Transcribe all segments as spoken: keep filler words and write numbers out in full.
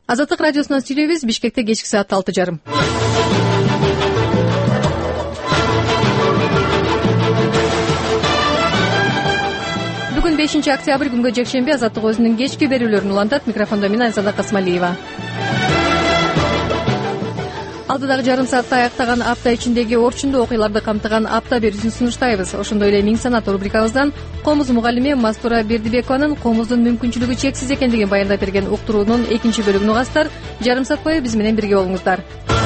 Азаттык радиосунан сүйлөйбүз. Бишкекте кечки саат алты жарым. Бүгүн бешинчи октябрь, күнгө жекшемби. Азаттык өзүнүн кечки берүүлөрүн улантат. Микрофондо мен Айзада Касмалиева. Алдыдагы жарым саатта аяктаган апта ичиндеги орчундуу окуяларды камтыган апта берүүсүн сунуштайбыз. Ошондой эле Миң санат рубрикабыздан комуз мугалими Мастура Бердибекованын комуздун мүмкүнчүлүгү чексиз экендигин баяндап берген уктуруунун экинчи бөлүгүн угасыздар. Жарым саат бою биз менен бирге болуңуздар.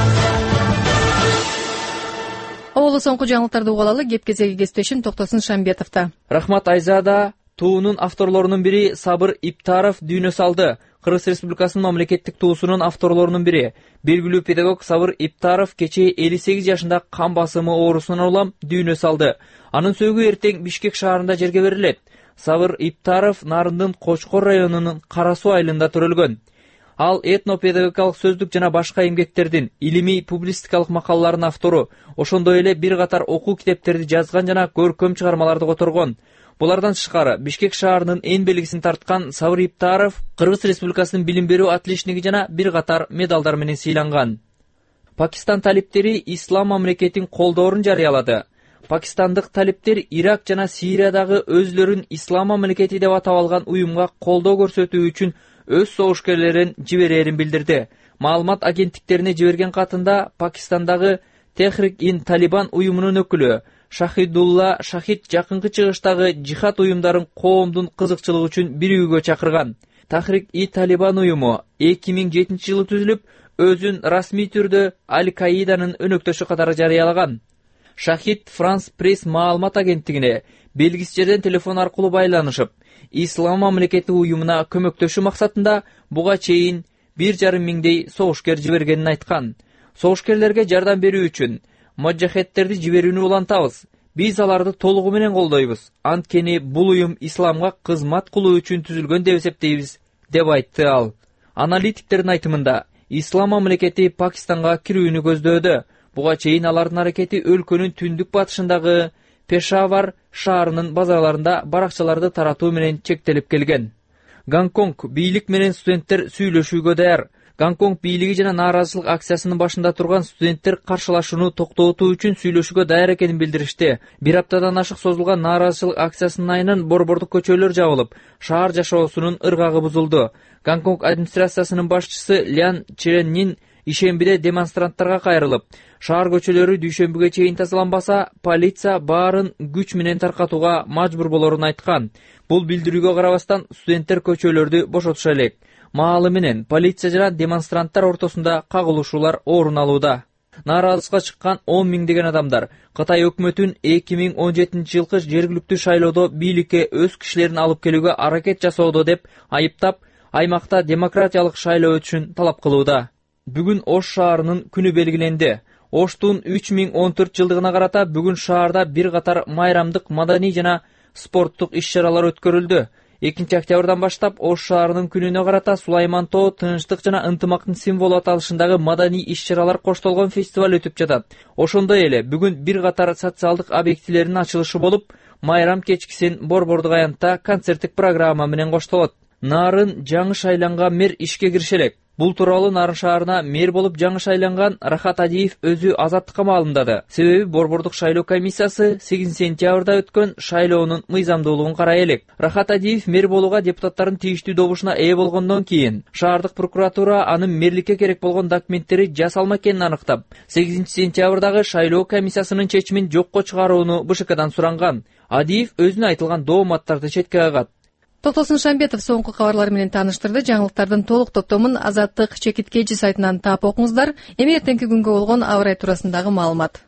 Оболу соңку жаңылыктарды угуп алалы. Кеп кезеги кесиптешим Токтосун Шамбетовдо. Рахмат Айзада. Туунун авторлорунун бири Сабыр Иптаров дүйнө салды. Кыргыз Республикасынын мамлекеттик туусунун авторлорунун бири белгилүү педагог Сабыр Иптаров кечээ элүү сегиз жашында кан басымы оорусунан улам дүйнө салды. Анын сөөгү эртең Бишкек шаарында жерге берилет. Сабыр Иптаров Нарындын Кочкор районунун Кара Суу айылында төрөлгөн. Ал этнопедагогикалык сөздүк жана башка эмгектердин, илимий публистикалык макалалардын автору, ошондой эле бир катар окуу китептерди жазган жана көркөм чыгармаларды которгон. Булардан тышкары Бишкек шаарынын эң белгисин тарткан Сабыр Иптаров Кыргыз Республикасынын билим берүү отличниги жана бир катар медалдар менен сыйланган. Пакистан талиптери ислам мамлекетин колдоорун жарыялады. Пакистандык талиптер Ирак жана Сириядагы өзлөрүн ислам мамлекети деп атап алган уюмга колдоо көрсөтүү үчүн өз согушкерлерин жиберерин билдирди. Маалымат агенттиктерине жиберген катында Пакистандагы Техрик-ин-Талибан уюмунун өкүлү Шахидулла Шахид жакынкы чыгыштагы жихад уюмдарын коомдун кызыкчылыгы үчүн бирүүгө чакырган. Техрик-ин-Талибан уюму эки миң жетинчи жылы түзүлүп, өзүн расмий түрдө Аль-Каиданын өнөктөшү катары жарыялаган. Шахид Франс пресс маалымат агенттигине белгисиз жерден телефон аркылуу байланышып, ислам мамлекети уюмуна көмөктөшүү максатында буга чейин бир жарым миңдей согушкер жибергенин айткан. Согушкерлерге жардам берүү үчүн мажахеттерди жиберүүнү улантабыз. Биз аларды толугу менен колдойбуз. Анткени бул уюм исламга кызмат кылуу үчүн түзүлгөн деп эсептейбиз, деп айтты ал. Аналитиктердин айтымында, ислам мамлекети Пакистанга кирүүнү көздөөдө. Буга чейин алардын аракети өлкөнүн түндүк батышындагы Пешавар шаарынын базарларында баракчаларды таратуу менен чектелип келген. Гонконг бийлик менен студенттер сүйлөшүүгө даяр. Гонконг бийлиги жана нааразычылык акциясынын башында турган студенттер каршылашууну токтотуу үчүн сүйлөшүүгө даяр экенин билдиришти. Бир аптадан ашык созулган нааразычылык акциясынын айынан борбордук көчөлөр жабылып, шаар жашоосунун ыргагы бузулду. Гонконг администрациясынын башчысы Лян Череннин ишембиде демонстранттарга кайрылып, шаар көчөлөрү дүйшөмбүгө чейин тазаланбаса, полиция баарын күч менен таркатууга мажбур болорун айткан. Бул билдирүүгө карабастан студенттер көчөлөрдү бошотуша элек. Маалы менен полиция жана демонстранттар ортосунда кагылышуулар орун алууда. Нааразычылыкка чыккан он миңдеген адамдар Кытай өкмөтүн эки миң он жетинчи жылкы жергиликтүү шайлоодо бийликке өз кишилерин алып келүүгө аракет жасоодо деп айыптап, аймакта демократиялык шайлоо өтүшүн талап кылууда. Бүгүн Ош шаарынын күнү белгиленди. Оштун үч миң он төрт жылдыгына карата бүгүн шаарда бир катар майрамдык, маданий жана спорттук иш-чаралар өткөрүлдү. экинчи октябрдан баштап Ош шаарынын күнүнө карата Сулайман тоо тынчтык жана ынтымактын символу аталышындагы маданий иш-чаралар коштолгон фестиваль өтүп жатат. Ошондой эле бүгүн бир катар социалдык объектилердин ачылышы болуп, майрам кечкисин борбордук аянтта концерттик программа менен коштолот. Нарын жаңы шайланган мэр ишке кириши элек. Бул тууралуу Нарын шаарына мэр болуп жаңы шайланган Рахат Адиев өзү Азаттыкка маалымдады. Себеби борбордук шайлоо комиссиясы сегизинчи сентябрда өткөн шайлоонун мыйзамдуулугун карай элек. Рахат Адиев мэр болууга депутаттардын тийиштүү добушуна ээ болгондон кийин шаардык прокуратура анын мэрликке керек болгон документтери жасалма экенин аныктап, сегизинчи сентябрдагы шайлоо комиссиясынын чечимин жокко чыгарууну Б Ш Кдан суранган. Адиев өзүнө айтылган дооматтарды четке кагат. Токтосун Шамбетов соңку кабарлар менен тааныштырды. Жаңылыктардын толук топтомун Азаттык чекиткечи сайтынан таап окуңуздар. Эми эртеңки күнгө болгон аба ырайы туурасындагы маалымат.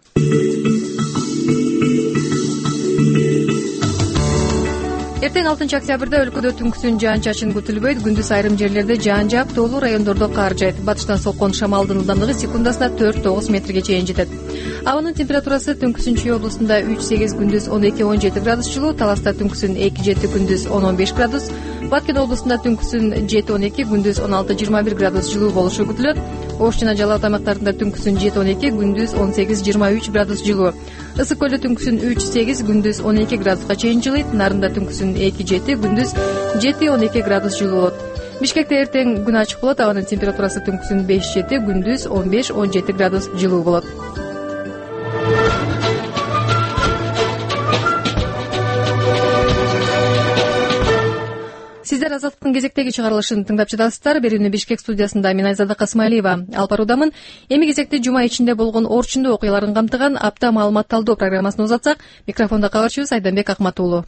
Эртең алтынчы октябрда өлкөдө түнкүсүн жаан-чачын күтүлбөйт. Күндүз айрым жерлерде жаан жаап, тоолуу райондордо кар жайт. Батыштан соккон шамалдын ылдамдыгы секундасына төрт тогуз метрге чейин жетет. Абанын температурасы түнкүсүн Чүй облусунда үч сегиз, күндүз он эки он жети градус жылуу, Таласта түнкүсүн эки жети, күндүз он он беш градус, Баткен облусунда түнкүсүн жети он эки, күндүз он алты жыйырма бир градус жылуу болушу күтүлөт. Ош жана Жалал ат аймактарында түнкүсүн жети он эки, күндүз он сегиз жыйырма үч градус жылуу. Ысык көлдө түнкүсүн үч сегиз, күндүз он эки градуска чейин жылыйт. Нарында түнкүсүн эки жети, күндүз жети он эки градус жылуу болот. Бишкекте эртең күн ачык болот. Абанын температурасы түнкүсүн беш жети, күндүз он беш он жети градус жылуу болот. Сиздер Азаттыктын кезектеги чыгарылышын тыңдап жатасыздар. Берүүнү Бишкек студиясында мен Айзада Касмалиева алып баруудамын. Эми кезекте жума ичинде болгон орчундуу окуяларын камтыган апта маалымат талдоо программасын узатсак, микрофондо кабарчыбыз Айданбек Акматуулу.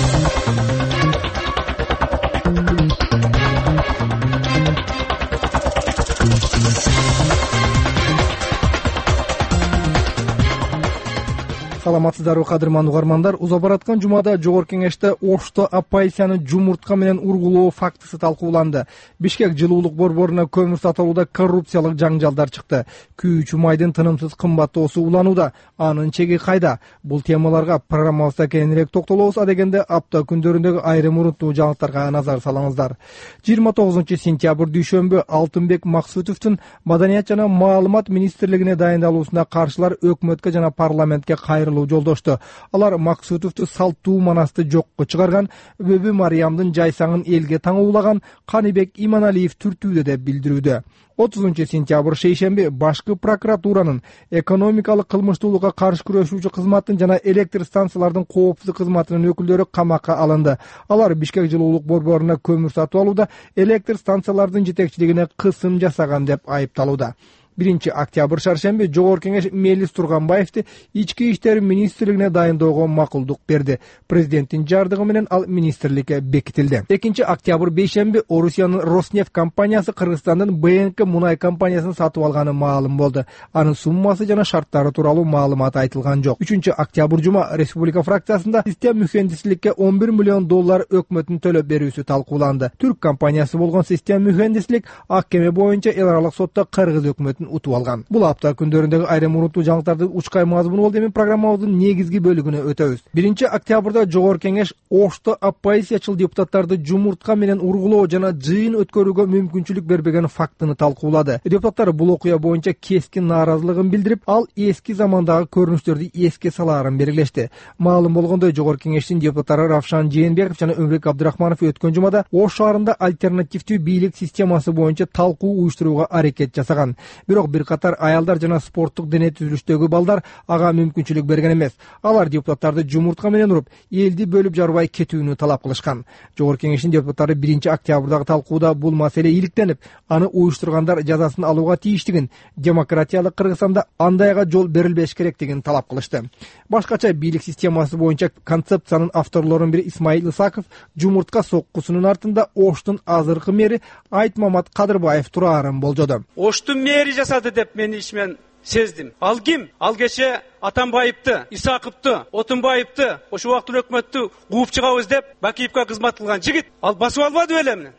Саламатсыздарбы кадырман угармандар. Уза бараткан жумада Жогорку Кеңеште Ошто оппозицияны жумуртка менен ургулоо фактысы талкууланды. Бишкек жылуулук борборуна көмүр сатылууда коррупциялык жаңжалдар чыкты. Күйүүчү майдын тынымсыз кымбаттоосу уланууда. Анын чеги кайда? Бул темаларга программабызда кеңирээк токтолобуз. Адегенде апта күндөрүндөгү айрым урунттуу жаңылыктарга назар салыңыздар. жыйырма тогузунчу сентябрь дүйшөмбү Алтынбек Максутовдун Маданият жана маалымат министрлигине дайындалуусуна каршылар өкмөткө жана парламентке кайрылуу жолдошту. Алар Максутовду салттуу манасты жокко чыгарган, Бөбү Мариямдын жайсаңын элге таңуулаган, Каныбек Иманалиев түртүүдө деп билдирүүдө. отузунчу сентябрь шейшемби башкы прокуратуранын экономикалык кылмыштуулукка каршы күрөшүүчү кызматтын жана электр станциялардын коопсуздук кызматынын өкүлдөрү камакка алынды. Алар Бишкек жылуулук борборуна көмүр сатып алууда электр станциялардын жетекчилигине кысым жасаган деп айыпталууда. биринчи октябрь шаршемби Жогорку Кеңеш Мелис Турганбаевди ички иштер министрлигине дайындоого макулдук берди. Президенттин жардыгы менен ал министрликке бекитилди. экинчи октябрь бейшемби Орусиянын Роснефть компаниясы Кыргызстандын Бэ Эн К мунай компаниясын сатып алганы маалым болду. Анын суммасы жана шарттары тууралуу маалымат айтылган жок. үчүнчү октябрь жума Республика фракциясында систем мухендисликке он бир миллион доллар өкмөттүн төлөп берүүсү талкууланды. Түрк компаниясы болгон систем мухендислик ак кеме боюнча эл аралык сотто Кыргыз өкмөтүн утуп алган. Бул апта күндөрүндөгү айрым урунттуу жаңылыктарды учкай мазмуну болду. Эми программабыздын негизги бөлүгүнө өтөбүз. биринчи октябрда Жогорку Кеңеш Ошто оппозициячыл депутаттарды жумуртка менен ургулоо жана жыйын өткөрүүгө мүмкүнчүлүк бербеген фактыны талкуулады. Депутаттар бул окуя боюнча кескин нааразылыгын билдирип, ал эски замандагы көрүнүштөрдү эске салаарын белгилешти. Маалым болгондой, Жогорку Кеңештин депутаттары Равшан Жээнбеков жана Өмүрбек Абдырахманов өткөн жумада Ош шаарында альтернативдүү бийлик системасы боюнча талкуу уюштурууга аракет жасаган. Бирок бир катар аялдар жана спорттук дене түзүлүштөгү балдар ага мүмкүнчүлүк берген эмес. Алар депутаттарды жумуртка менен уруп, элди бөлүп жарбай кетүүнү талап кылышкан. Жогорку Кеңештин депутаттары биринчи октябрдагы талкууда бул маселе иликтенип, аны уюштургандар жазасын алууга тийиштигин, демократиялык Кыргызстанда андайга жол берилбеш керектигин талап кылышты. Башкача бийлик системасы боюнча концепциянын авторлорунун бири Исмаил Исаков жумуртка соккусунун артында Оштун азыркы мэри Айтмамат Кадырбаев тураарын болжоду. Оштун мэри жасады деп мен ичимен сездим. Ал ким? Ал кече Атамбаевди, Исаковду, Отунбаевди, ошо убакыттын өкмөттү кууп чыгабыз деп Бакиевге кызмат кылган жигит. Ал басып албады беле?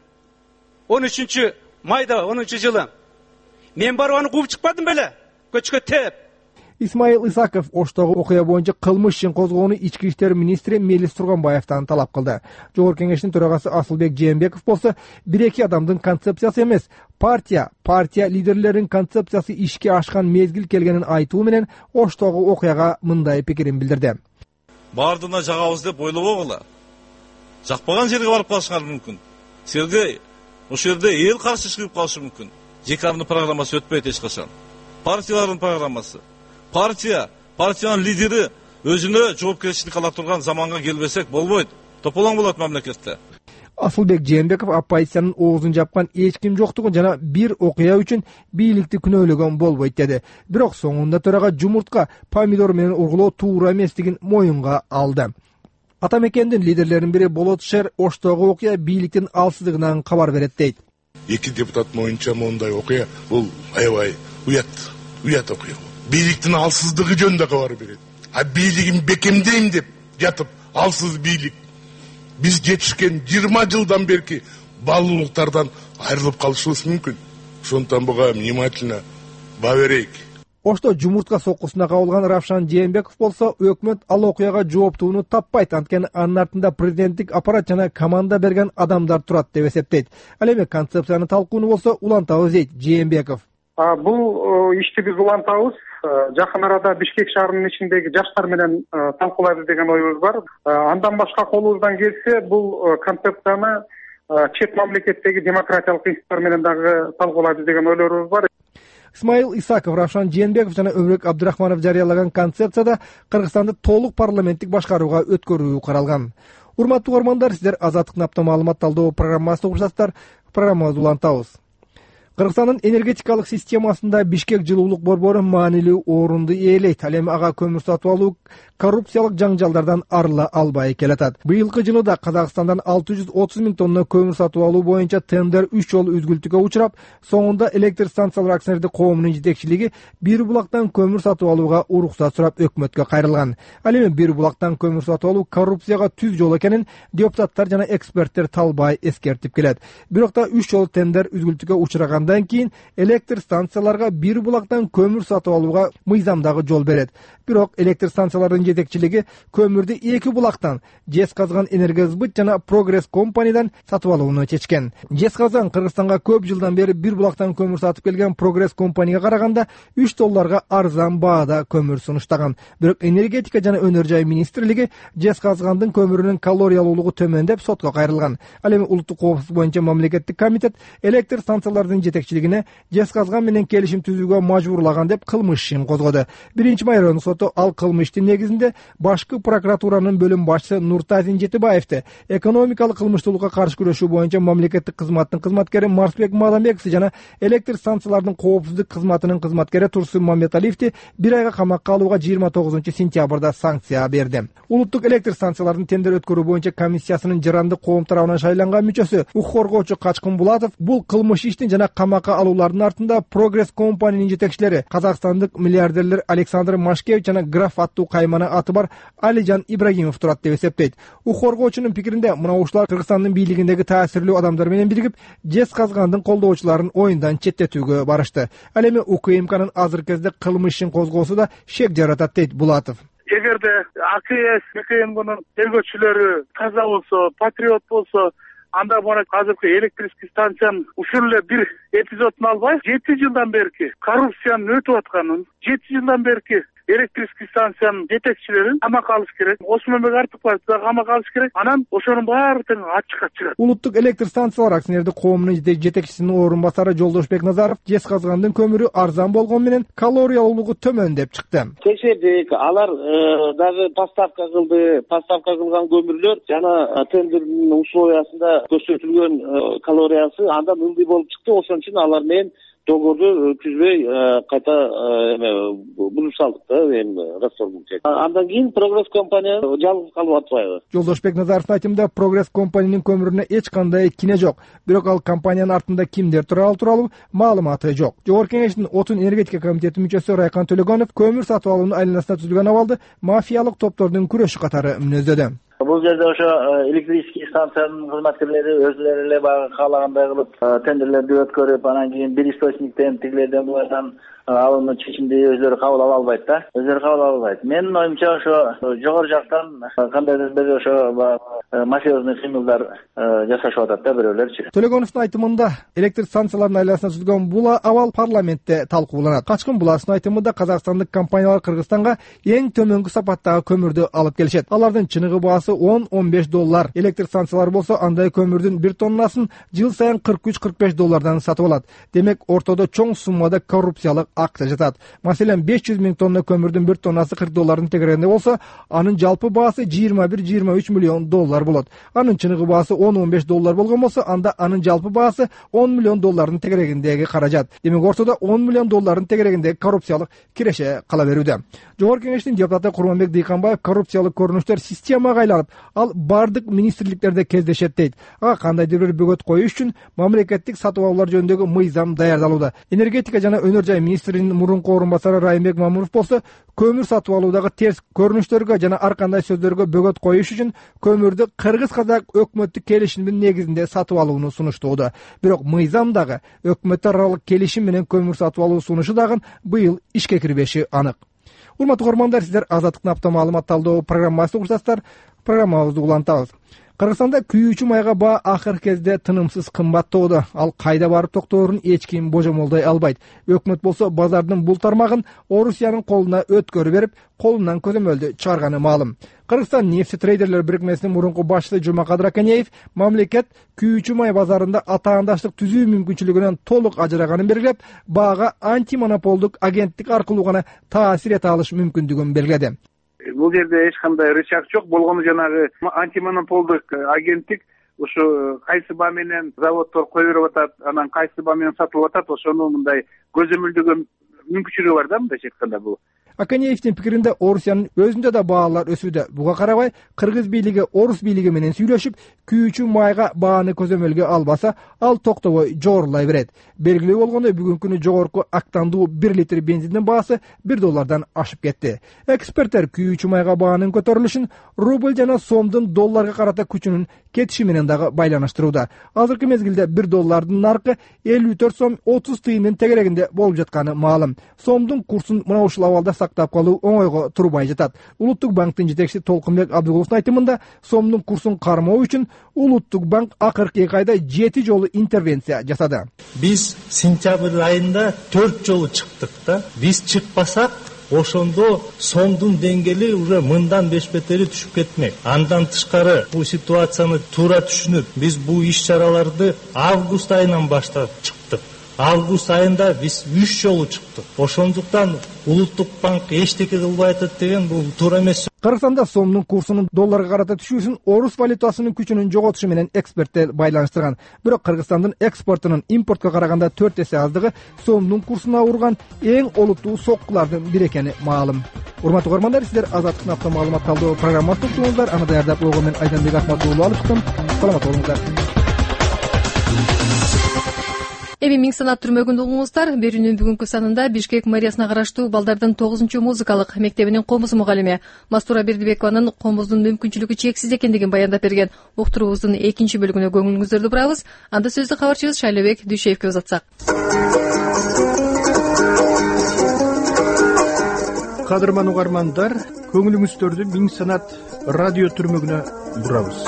он үчүнчү майда онунчу жылы. Мен барып аны кууп чыкпадым беле? Көчкө теп. Исмаил Исаков Оштогу окуя боюнча кылмыш ишин козгоону ички иштер министри Мелис Турганбаевден талап кылды. Жогорку Кеңештин төрагасы Асылбек Жээнбеков болсо, бир-эки адамдын концепциясы эмес, партия, партия лидерлеринин концепциясы ишке ашкан мезгил келгенин айтуу менен Оштогу окуяга мындай пикирин билдирди. Бардына жагабыз деп ойлобогула. Жакпаган жерге барып калышыңар мүмкүн. Силерге ошол жерде эл каршы чыгып калышы мүмкүн. Жекамдын программасы өтпөйт эч качан. Партиялардын программасы. Партия, партиянын лидери өзүнө жоопкерчилик ала турган заманга келбесек болбойт. Тополоң болот мамлекетте. Асылбек Жээнбеков оппозициянын оозун жапкан эч ким жоктугун жана бир окуя үчүн бийликти күнөөлөгөн болбойт деди. Бирок соңунда төрага жумуртка, помидор менен ургулоо туура эместигин моюнга алды. Атамекендин лидерлеринин бири Болот Шер Оштогу окуя бийликтин алсыздыгынан кабар берет дейт. Эки депутат моюнча мондай окуя бул аябай уят, уят окуя. Бийликтин алсыздыгы жөнүндө кабар берет. А бийлигин бекемдейм деп жатып, алсыз бийлик. Биз жетишкен жыйырма жылдан берки баалуулуктардан айрылып калышыбыз мүмкүн. Ошондон буга внимательно баа берейик. Ошто жумуртка соккусуна кабылган Равшан Жээнбеков болсо, өкмөт ал окуяга жооптууну таппайт, анткени анын артында президенттик аппарат жана команда берген адамдар турат деп эсептейт. Ал эми концепцияны талкууну болсо улантабыз дейт Жээнбеков. Бул ишти биз улантабыз. Жакын арада Бишкек шаарынын ичиндеги жаштар менен талкуулайбыз деген оюбуз бар. Андан башка колубуздан келсе, бул концепцияны чет мамлекеттеги демократиялык институттар менен дагы талкуулайбыз деген ойлорубуз бар. Исмаил Исаков, Равшан Жээнбеков жана Өмүрөк Абдырахманов жарыялаган концепцияда Кыргызстанды толук парламенттик башкарууга өткөрүү каралган. Урматтуу угармандар, сиздер Азаттык напта маалымат талдоо программасына угушасыздар. Программабызды улантабыз. Кыргызстандын энергетикалык системасында Бишкек жылуулук борбору маанилүү орунду ээлейт. Ал эми ага көмүр сатып алуу коррупциялык жаңжалдардан арыла албай келатат. Быйылкы жылы да Казакстандан алты жүз отуз миң тонна көмүр сатып алуу боюнча тендер үч жолу үзгүлтүккө учурап, соңунда электр станциялар акционердик коомунун жетекчилиги бир булактан көмүр сатып алууга уруксат сурап өкмөткө кайрылган. Ал эми бир булактан көмүр сатып алуу коррупцияга түз жол экенин депутаттар жана эксперттер талбай эскертип келет. Бирок да үч жолу тендер үзгүлтүккө учураган Андан кийин электр станцияларга бир булактан көмүр сатып алууга мыйзамдагы жол берет. Бирок электр станцияларынын жетекчилиги көмүрдү эки булактан Жезказган Энергосбыт жана Прогресс компаниядан сатып алууну чечкен. Жезказган Кыргызстанга көп жылдан бери бир булактан көмүр сатып келген Прогресс компанияга караганда үч долларга арзан баада көмүр сунуштаган. Бирок энергетика жана өнөр жай министрлиги Жезказгандын көмүрүнүн калориялуулугу төмөн деп сотко кайрылган. Ал эми улуттук коопсуздук боюнча мамлекеттик комитет электр станцияларынын жетекчилигине Жезказган менен келишим түзүүгө мажбурлаган деп кылмыш ишин козгоду. Биринчи майронун соту ал кылмыштын негизинде башкы прокуратуранын бөлүм башчысы Нуртазин Жетибаевди, экономикалык кылмыштуулукка каршы күрөшүү боюнча мамлекеттик кызматтын кызматкери Марсбек Маламбековди жана электр станцияларынын коопсуздук кызматынын кызматкери Турсун Мамметалиевди бир айга камакка алууга жыйырма тогузунчу сентябрда санкция берди. Улуттук электр станцияларынын тендер өткөрүү боюнча комиссиясынын жарандык коом тарабынан шайланган мүчөсү укук коргоочу Качкын Булатов бул кылмыш иштин жана камакка алуулардын артында Прогресс компаниянын жетекчилери казакстандык миллиардерлер Александр Машкевич жана граф аттуу каймана аты бар Алижан Ибрагимов турат деп эсептейт. Укук коргоочунун пикиринде мына ушулар Кыргызстандын бийлигиндеги таасирлүү адамдар менен биригип Жезказгандын колдоочуларын оюндан четтетүүгө барышты. Ал эми УКМКнын азыркы кезде кылмыш ишин козгоосу да шек жаратат дейт Булатов. Эгерде АКС МКМКнын тергөөчүлөрү таза болсо, патриот болсо, анда мына азыркы электрический станциянын ушул эле бир эпизодун албай, жети жылдан берки коррупциянын өтүп атканын, жети жылдан берки электрический станциянын жетекчилерин камакка алыш керек. Осмонбек Артыкбаевди да камакка алыш керек. Анан ошонун баары тең ачыкка чыгат. Улуттук электр станциялар акционердик коомунун жетекчисинин орун басары Жолдошбек Назаров Жезказгандын көмүрү арзан болгон менен калориялуулугу төмөн деп чыкты. Текшердик, алар дагы поставка кылды. Поставка кылган көмүрлөр жана тендердин условиясында көрсөтүлгөн калориясы андан ылдый болуп чыкты. Ошон үчүн алар менен договорду түзбөй кайта эме бузуп салдык да, эми расторгнуть. Андан кийин Прогресс компания жалгыз калып атпайбы? Жолдошбек Назаровдун айтымында Прогресс компаниянын көмүрүнө эч кандай кине жок. Бирок ал компаниянын артында кимдер туралы тууралуу маалыматы жок. Жогорку Кеңештин Отун энергетика комитетинин мүчөсү Райкан Төлөгөнов көмүр сатып алуунун айланасына түзүлгөн абалды мафиялык топтордун күрөшү катары мүнөздөдү. Бул жерде ошо электрический станциянын кызматкерлери өзлөрү эле баягы каалагандай кылып тендерлерди өткөрүп, анан кийин бир источниктен тигилерден булардан алууну чечимди өзлөрү кабыл ала албайт да. Өзлөрү кабыл ала албайт. Менин оюмча ошо жогору жактан кандайдыр бир ошо мафиозный кыймылдар жасашып атат да бирөөлөрчү. Төлөгөновдун айтымында электр станцияларынын айланасына түзүлгөн бул абал парламентте талкууланат. Качкын Булатовдун айтымында казакстандык компаниялар Кыргызстанга эң төмөнкү сапаттагы көмүрдү алып келишет. Алардын чыныгы баасы он он беш доллар. Электр станциялар болсо андай көмүрдүн бир тоннасын жыл сайын кырк үч кырк беш доллардан сатып алат. Демек ортодо чоң суммада коррупциялык акча жатат. Маселен беш жүз миң тонна көмүрдүн бир тоннасы кырк доллардын тегерегинде болсо, анын жалпы баасы жыйырма бир жыйырма үч миллион доллар болот. Анын чыныгы баасы он он беш доллар болгон болсо, анда анын жалпы баасы он миллион доллардын тегерегиндеги каражат. Демек ортодо он миллион доллардын тегерегиндеги коррупциялык киреше кала берүүдө. Жогорку Кеңештин депутаты Курманбек Дыйканбаев коррупциялык көрүнүштөр системага айланып, ал бардык министрликтерде кездешет дейт. Ага кандайдыр бир бөгөт коюш үчүн мамлекеттик сатып алуулар жөнүндөгү мыйзам даярдалууда. Энергетика жана өнөр жай министринин мурунку орун басары Райымбек Мамуров болсо, көмүр сатып алуудагы терс көрүнүштөргө жана ар кандай сөздөргө бөгөт коюш үчүн көмүрдү кыргыз-казак өкмөттүк келишимдин негизинде сатып алууну сунуштууда. Бирок мыйзамдагы өкмөттөр аралык келишим менен көмүр сатып алуу сунушу дагы быйыл ишке кирбеши анык. Урматтуу көрөрмандар, сиздер Азаттык напта маалымат талдоо программасына угушасыздар. Программабызды улантабыз. Кыргызстанда күйүүчү майга баа акыркы кезде тынымсыз кымбаттоодо. Ал кайда барып токтоорун эч ким божомолдой албайт. Өкмөт болсо базардын бул тармагын Орусиянын колуна өткөрүп берип, колунан көзөмөлдү чыгарганы маалым. Кыргызстан нефти трейдерлер бирикмесинин мурунку башчысы Жумакадыр Аканеев мамлекет күйүүчү май базарында атаандаштык түзүү мүмкүнчүлүгүнөн толук ажыраганын белгилеп, баага антимонополдук агенттик аркылуу гана таасир эте алыш мүмкүндүгүн белгиледи. Бул жерде эч кандай рычаг жок. Болгону жанагы антимонополдук агенттик ушу кайсы баа менен заводдор кое берип атат, анан кайсы баа менен сатылып атат, ошону мындай көзөмөлдөгөн мүмкүнчүлүгү бар да, мындайча айтканда. Бул Аканеевдин пикиринде Орусиянын өзүндө да баалар өсүүдө. Буга карабай, кыргыз бийлиги орус бийлиги менен сүйлөшүп, күйүүчү майга бааны көзөмөлгө албаса, ал токтобой жогорулай берет. Белгилүү болгондой, бүгүнкү күнү жогорку октандуу бир литр бензиндин баасы бир доллардан ашып кетти. Эксперттер күйүүчү майга баанын көтөрүлүшүн рубль жана сомдун долларга карата күчүнүн кетиши менен дагы байланыштырууда. Азыркы мезгилде бир доллардын наркы элүү төрт сом отуз тыйындын тегерегинде болуп жатканы маалым. Сомдун курсун мына ушул абалда сактап калуу оңойго турбай жатат. Улуттук банктын жетекчиси Толкунбек Абдыгуловдун айтымында, сомдун курсун кармоо үчүн Улуттук банк акыркы эки айда жети жолу интервенция жасады. Биз сентябрь айында төрт жолу чыктык да. Биз чыкпасак, ошондо сомдун деңгээли уже мындан беш бетери түшүп кетмек. Андан тышкары бул ситуацияны туура түшүнүп, биз бул иш чараларды август айынан баштап чыктык. Август айында биз үч жолу чыктык. Ошондуктан Улуттук банк эчтеке кылбай атат деген бул туура эмес. Кыргызстанда сомдун курсунун долларга карата түшүүсүн орус валютасынын күчүнүн жоготушу менен эксперттер байланыштырган. Бирок Кыргызстандын экспортунун импортко караганда төрт эсе аздыгы сомдун курсуна урган эң олуттуу соккулардын бири экени маалым. Урматтуу көрөрмандар, сиздер Азаттыктын автор маалымат талдоо программасын уктуңуздар. Аны даярдап койгон мен Айданбек Ахматуулу алып чыктым. Саламат болуңуздар. Эми миң санат түрмөгүндө угуңуздар. Берүүнүн бүгүнкү санында Бишкек мэриясына караштуу балдардын тогузунчу музыкалык мектебинин комуз мугалими Мастура Бердибекованын комуздун мүмкүнчүлүгү чексиз экендигин баяндап берген уктуруубуздун экинчи бөлүгүнө көңүлүңүздөрдү бурабыз. Анда сөздү кабарчыбыз Шайлебек Дүйшеевке узатсак. Кадырман угармандар, көңүлүңүздөрдү миң санат радио түрмөгүнө бурабыз.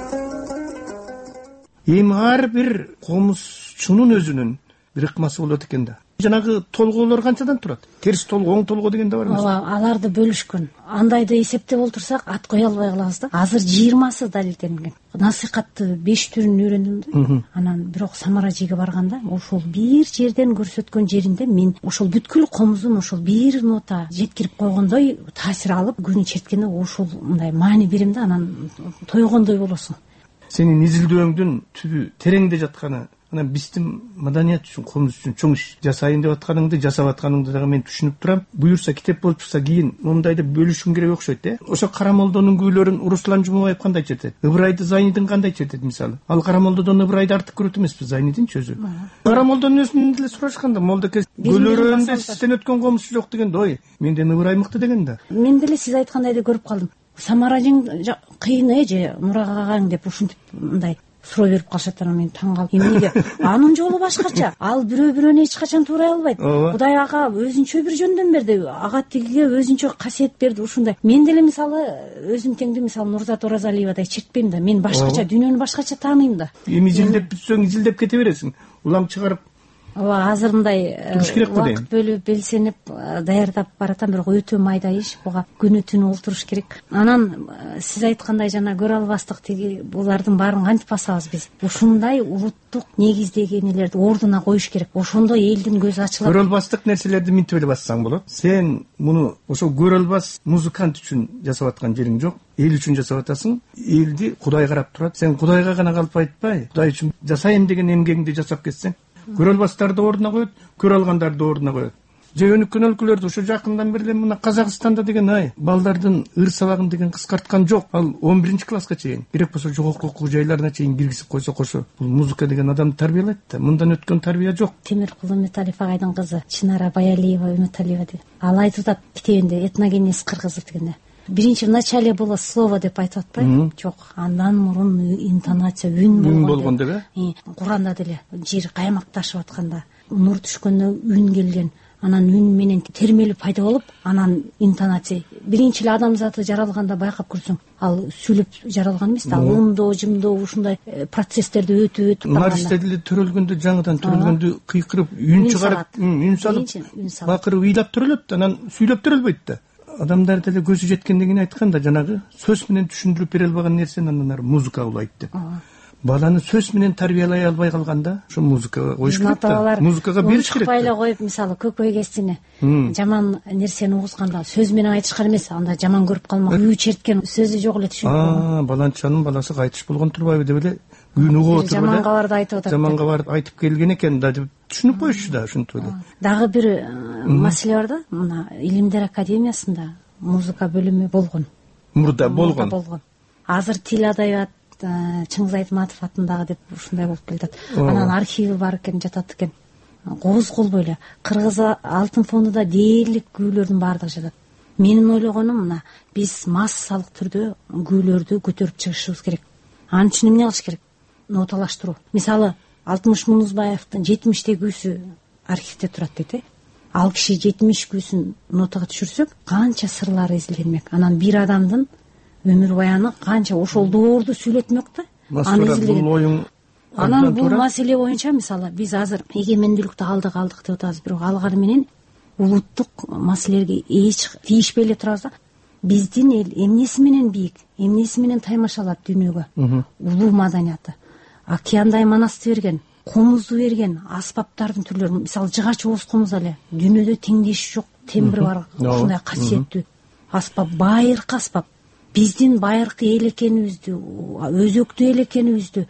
Эми ар бир комузчунун өзүнүн бир ыкмасы болот экен да. Жанагы толгоолор канчадан турат? Терс толгоо, оң толгоо деген да бар эмес? Ооба, аларды бөлүшкөн. Андайды эсептеп олтурсак, ат кое албай калабыз да. Азыр жыйырмасы далилденген. Насыйкатты беш түрүн үйрөндүм да. Анан бирок Самара жейге барганда, ошол бир жерден көрсөткөн жеринде мен ошол бүткүл комуздун ошол бир нота жеткирип койгондой таасир алып, күнү черткенде ошол мындай маани берем да, анан тойгондой болосуң. Сенин изилдөөңдүн түбү тереңде жатканы, анан биздин маданият үчүн, комуз үчүн чоң иш жасайын деп атканыңды, жасап атканыңды дагы мен түшүнүп турам. Буюрса китеп болуп чыкса кийин мондайды бөлүшүң керек окшойт э. Ошо Карамолдонун күйлөрүн Руслан Жумабаев кандай чертет? Ыбырайды Зайнидин кандай чертет мисалы? Ал Карамолдодон Ыбырайды артык көрөт эмеспи Зайнидинчи өзү? Карамолдонун өзүнөн деле сурашканда, молдоке күйлөрүндө сизден өткөн комузчу жок дегенде, ой, менден Ыбырай мыкты деген да. Мен деле сиз айткандайды көрүп калдым. Самаражың кыйын э же Нурагааң деп ушинтип мындай суроо берип калышат. Мен таң калып, эмнеге? Анын жолу башкача. Ал бирөө бирөөнө эч качан туурай албайт. Кудай ага өзүнчө бир жөндөн берди. Ага тигиге өзүнчө касиет берди ушундай. Мен деле мисалы өзүм теңди мисалы Нурзат Оразалиевадай чертпейм да. Мен башкача дүйнөнү башкача тааныйм да. Эми изилдеп бүтсөң изилдеп кете бересиң. Улам чыгарып Ооба, азыр мындай убакыт бөлүп белсенип даярдап баратам, бирок өтө майда иш. Буга күнү түнү олтуруш керек. Анан сиз айткандай жана көрө албастык тиги булардын баарын кантип басабыз биз? Ушундай улуттук негиздеги нелерди ордуна коюш керек. Ошондо элдин көзү ачылат. Көрө албастык нерселерди минтип эле бассаң болот. Сен муну ошо көрө албас музыкант үчүн жасап аткан жериң жок. Эл үчүн жасап атасың. Элди Кудай карап турат. Сен Кудайга гана калп айтпай, Кудай үчүн жасайм деген эмгегиңди жасап кетсең, көрө албастарды ордуна коет, көрө алгандарды ордуна коет. Же өнүккөн өлкөлөрдө ушу жакындан бери мына Казакстанда деген ай балдардын ыр сабагын деген кыскарткан жок. Ал он биринчи класска чейин, керек болсо жогорку окуу жайларына чейин киргизип койсо кошо. Бул музыка деген адамды тарбиялайт да. Мындан өткөн тарбия жок. Темиркул Үмүталиев агайдын кызы Чынара Баялиева Үмүталиева деп. Ал айтып атат китебинде этногенез кыргызы дегенде. Биринчи в начале было слово деп айтып атпайбы? Жок, андан мурун интонация, үн болгон деп. Куранда деле жер каймакташып атканда, нур түшкөндө үн келген. анан үн менен термелип пайда болуп, анан интонация. Биринчи эле адам заты жаралганда байкап көрсөң, ал сүйлөп жаралган эмес да, ал оңдоо, жымдоо ушундай процесстерди өтүп өтүп Наристе тили төрөлгөндө, жаңыдан төрөлгөндө кыйкырып, үн чыгарып, үн салып, бакырып ыйлап төрөлөт, анан сүйлөп төрөлбөйт да. Адамдар деле көзү жеткендигин айткан да, жанагы сөз менен түшүндүрүп бере албаган нерсени анан музыка улайт деп. Баланы сөз менен тарбиялай албай калганда, ошо музыкага коюш керек да. Музыкага бериш керек. Чыкпайлы коюп, мисалы, көкөй кестини жаман нерсени угузганда сөз менен айтышкан эмес, анда жаман көрүп калмак. Үй черткен сөзү жок эле түшүнүп. Аа, баланчанын баласы кайтыш болгон турбайбы деп эле күн угуп отуруп эле. Жаманга барды айтып атат. Жаманга барып айтып келген экен да деп түшүнүп коюшчу да, ушинтип эле. Дагы бир маселе бар да, мына Илимдер академиясында музыка бөлүмү болгон. Мурда болгон. Азыр тил адабият Чыңгыз Айтматов атындагы деп ушундай болуп келатат. Анан архиви бар экен, жатат экен. Кооз колбой эле Кыргыз алтын фондунда дээрлик күүлөрдүн баардыгы жатат. Менин ойлогонум, мына биз массалык түрдө күүлөрдү көтөрүп чыгышыбыз керек. Анын үчүн эмне кылыш керек? Ноталаштыруу. Мисалы, Алтымыш Мунузбаевдин жетимиштеги күүсү архивде турат дейт э. Ал киши жетимиш күүсүн нотага түшүрсөк, канча сырлары изилгенмек. Анан бир адамдын өмүр баяны канча ошол доорду сүйлөтмөк да. Аны изилген. Анан бул маселе боюнча, мисалы, биз азыр эгемендүүлүктү алдык алдык деп атабыз, бирок алганы менен улуттук маселелерге эч тийишпей эле турабыз да. Биздин эл эмнеси менен бийик, эмнеси менен таймашалат дүйнөгө? Улуу маданияты. Океандай манасты берген, комузду берген, аспаптардын түрлөрү, мисалы, жыгач ооз комуз эле дүйнөдө теңдеши жок, тембри бар, ушундай касиеттүү аспап, байыркы аспап. Биздин байыркы эл экенибизди, өзөктүү эл экенибизди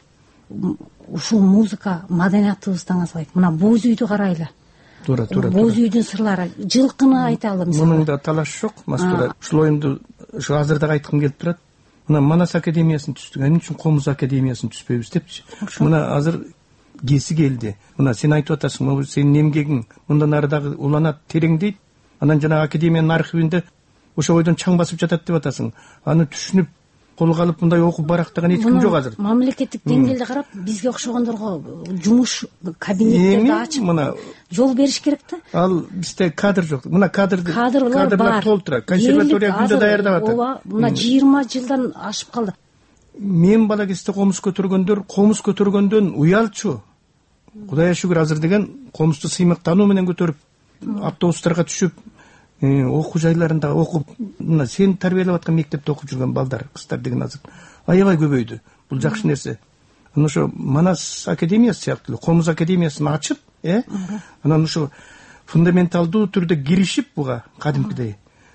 ушул музыка маданиятыбыздан азбайт. Мына боз үйдү карайлы. Туура, туура. Боз үйдүн сырлары, жылкыны айталы мисалы. Мунун да талаш жок, мастура. Ушул оюмду ушу азыр да айткым келип турат. Мына Манас академиясын түздүк, эмне үчүн Комуз академиясын түзбөйбүз депчи. Мына азыр кеси келди. Мына сен айтып атасың, сенин эмгегиң мындан ары дагы уланат, тереңдейт. Анан жана академиянын архивинде ошо бойдон чаң басып жатат деп атасың. Аны түшүнүп колго алып мындай окуп барактаган эч ким жок азыр. Мамлекеттик деңгээлде карап, бизге окшогондорго жумуш кабинеттерди ачып мына жол бериш керек да. Ал бизде кадр жок. Мына кадрды кадрлар толтура. Консерватория күндө даярдап атат. Ооба, мына жыйырма жылдан ашып калды. Мен бала кезде комуз көтөргөндөр, комуз көтөргөндөн уялчу. Кудайга шүгүр азыр деген комузду сыймыктануу менен көтөрүп, автобустарга түшүп, окуу жайларында окуп, мына сен тарбиялап аткан мектепте окуп жүргөн балдар, кыздар деген азыр аябай көбөйдү. Бул жакшы нерсе. Анан ошо Манас академиясы сыяктуу Комуз академиясын ачып, э? Анан ошо фундаменталдуу түрдө киришип буга кадимкидей.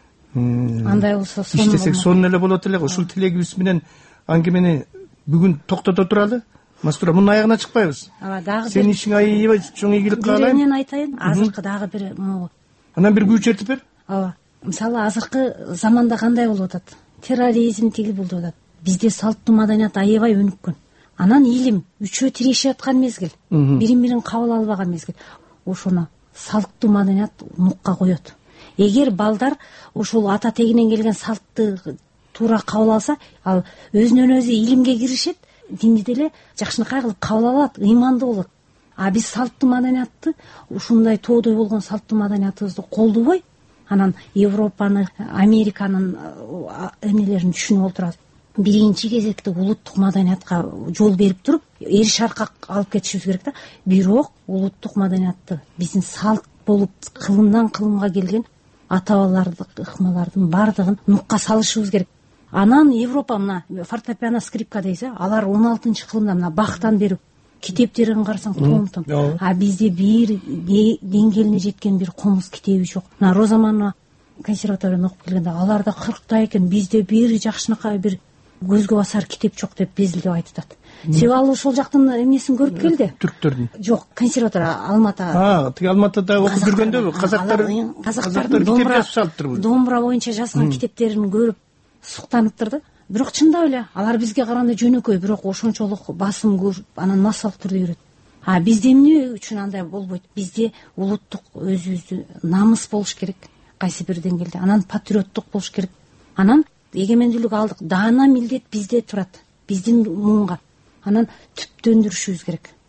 Андай болсо сонун. Иштесек сонун эле болот эле. Ушул тилегибиз менен аңгемени бүгүн токтото туралы. Мастура, мунун аягына чыкпайбыз. Ооба, дагы сен ишиң аябай чоң ийгилик каалайм. Мен айтайын, азыркы дагы бир могу. Анан бир күү чертип бер. Ооба. Мисалы, азыркы заманда кандай болуп атат? Терроризм тиги болуп атат. Бизде салттуу маданият аябай өнүккөн. Анан илим үчөө тирешип аткан мезгил, бирин-бирин кабыл албаган мезгил. Ошону салттуу маданият нукка коет. Эгер балдар ушул ата тегинен келген салтты туура кабыл алса, ал өзүнөн өзү илимге киришет, динди деле жакшынакай кылып кабыл алат, ыймандуу болот. А биз салттуу маданиятты, ушундай тоодой болгон салттуу маданиятыбызды колдобой, анан Европаны, Американын эмнелерин түшүнүп олтурабыз. Биринчи кезекте улуттук маданиятка жол берип туруп, эр шаркка алып кетишибиз керек да. Бирок улуттук маданиятты биздин салт болуп кылымдан кылымга келген ата-бабалардын, ыкмалардын бардыгын нукка салышыбыз керек. Анан Европа, мына фортепиано, скрипка дейсиз, алар он алтынчы кылымда мына бактан бери китептерин карасаң том-том. А бизде бир деңгээлине жеткен бир комуз китеби жок. Мына Розаманова консерваторияда окуп келгенде аларда кыркта экен, бизде бир жакшынакай бир көзгө басар китеп жок деп безилдеп айтышат. Себеби ал ошол жактын эмнесин көрүп келди. Түрктөрдүн. Жок, консерватория Алматыда. А, тиги Алматыда окуп жүргөндө казактар казактар китеп жазып салыптыр. Домбура боюнча жазган китептерин көрүп суктаныптыр да. Бирок чындап эле алар бизге караганда жөнөкөй, бирок ошончолук басым көп, анан массалык түрдө жүрөт. А бизде эмне үчүн андай болбойт? Бизде улуттук өзүбүздү намыс болуш керек, кайсы бир деңгээлде. Анан патриоттук болуш керек. Анан эгемендүүлүк алдык, даана милдет бизде турат, биздин муунга. Анан түптөндүрүшүбүз керек.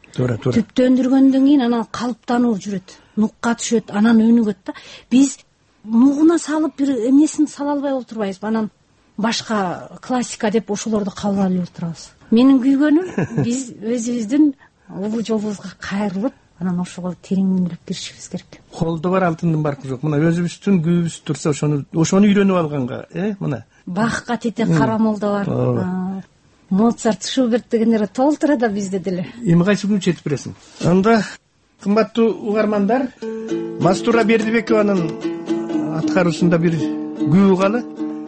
туура туура түптөндүргөндөн кийин анан калыптануу жүрөт, нукка түшөт, анан өнүгөт да. Биз нугуна салып бир эмнесин сала албай отурбайбызбы, анан башка классика деп ошолорду кабыл алып отурабыз. Менин күйгөнүм биз өзүбүздүн улуу жолубузга кайрылып, анан ошого тереңирээк киришибиз керек. Колдо бар алтындын баркы жок. Мына өзүбүздүн күйүбүз турса ошону ошону үйрөнүп алганга, э, мына. Бахка тете карамолдо бар. Моцарт, Шуберт дегендер толтура да бизде деле. Эми кайсы күнү четип бересиң? Анда кымбаттуу угармандар, Мастура Бердибекованын аткаруусунда бир күү калы.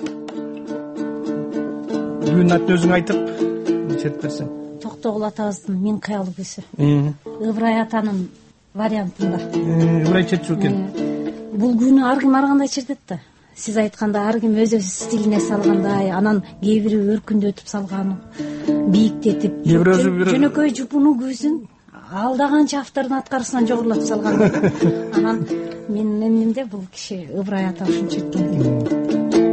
Күүнүн атын өзүң айтып четип берсең. Токтогул атабыздын Мен кыялы күүсү. Ыбырай атанын вариантында. Ыбырай чечүү экен. Бул күүнү ар ким ар кандай чертет да. Сиз айтканда ар ким өз өз стилине салгандай, анан кээ бири өркүндөтүп салган, бийиктетип, жөнөкөй жупуну күүсүн алдаганча автордун аткарысынан жогорулатып салган. Анан менин эмнемде бул киши Ыбырай ата ушинче черткен.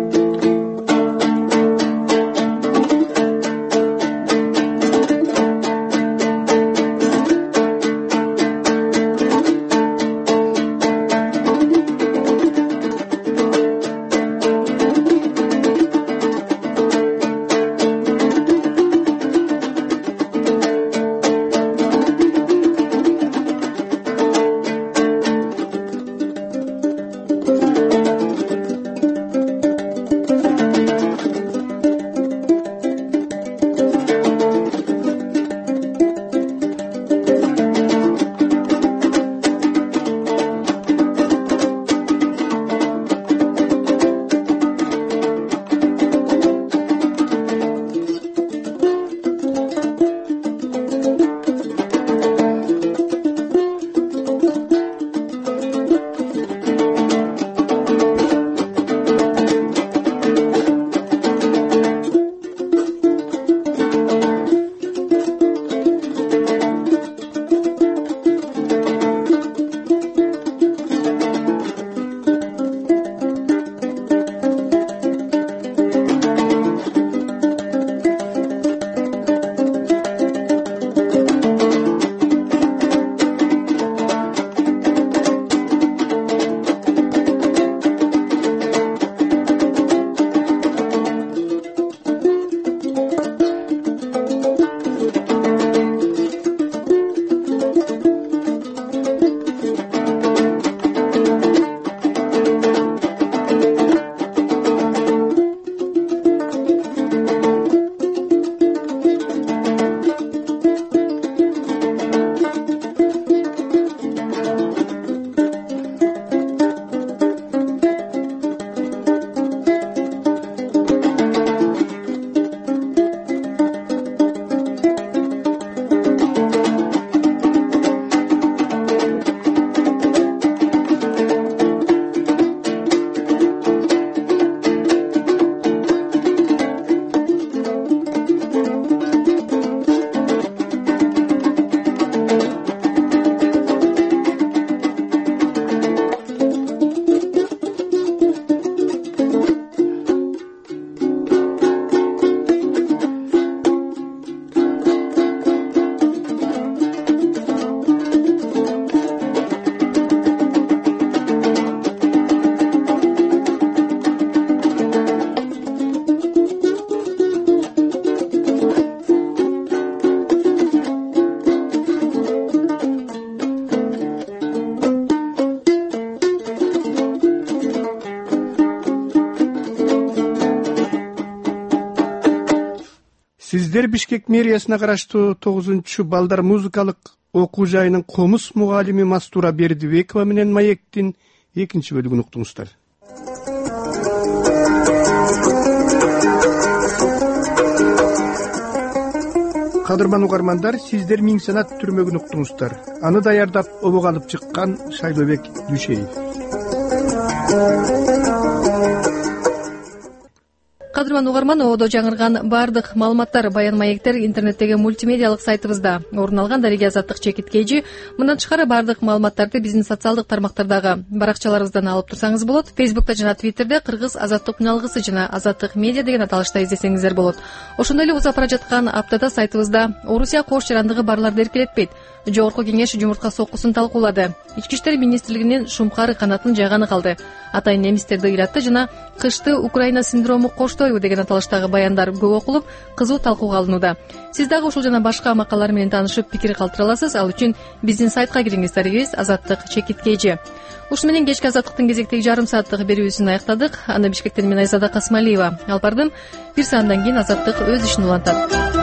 Сиздер Бишкек мэриясына караштуу тогузунчу балдар музыкалык окуу жайынын комуз мугалими Мастура Бердибекова менен маектин экинчи бөлүгүн уктуңуздар. Кадырман угармандар, сиздер Миң санат түрмөгүн уктуңуздар. Аны даярдап обого алып чыккан Шайлообек Дүшеев. Кадырман угарман, ободо жаңырган бардык маалыматтар, баян маектер интернеттеги мультимедиалык сайтыбызда орун алган. Дареги Азаттык чекиткейжи. Мындан тышкары бардык маалыматтарды биздин социалдык тармактардагы баракчаларыбыздан алып турсаңыз болот. Фейсбукта жана Твиттерде Кыргыз Азаттык үналгысы жана Азаттык медиа деген аталышта издесеңиздер болот. Ошондой эле узап бара жаткан аптада сайтыбызда Орусия кош жарандыгы барларды эркелетпейт. Жогорку кеңеш жумуртка соккусун талкуулады. Ички иштер министрлигинин шумкары канатын жайганы калды. Атайын немистерди ыйратты жана кышты Украина синдрому коштойбу деген аталыштагы баяндар көп окулуп, кызуу талкууга алынууда. Сиз дагы ушул жана башка макалалар менен таанышып пикир калтыра аласыз. Ал үчүн биздин сайтка кириңиз. Таригибиз Азаттык чекитке эже. Ушу менен кечки Азаттыктын кезектеги жарым сааттык берүүсүн аяктадык. Аны Бишкектен мен Айзада Касмалиева алып бардым. Бир сааттан кийин Азаттык өз ишин улантат.